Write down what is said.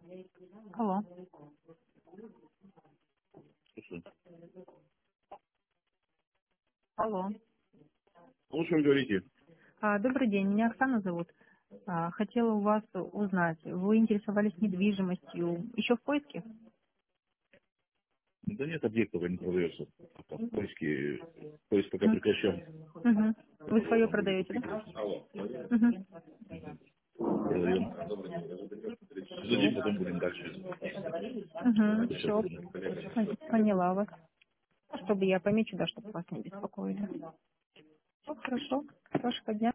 Алло. Слушай, Алло. ну, в чем говорите? Добрый день, меня Оксана зовут. Хотела у вас узнать, вы интересовались недвижимостью еще в поиске? Да нет, объектов не продается. Пока в поиске, поиск пока Мгм. прекращен. Мгм. Вы Вот, свое потом будет продаете, только да? осень. Мгм. Продаем. Сдадим, потом будем дальше Угу. сейчас Все, думать. поняла вас. Чтобы я помечу, да, чтобы вас не беспокоили. Ну, хорошо. Хорошего дня.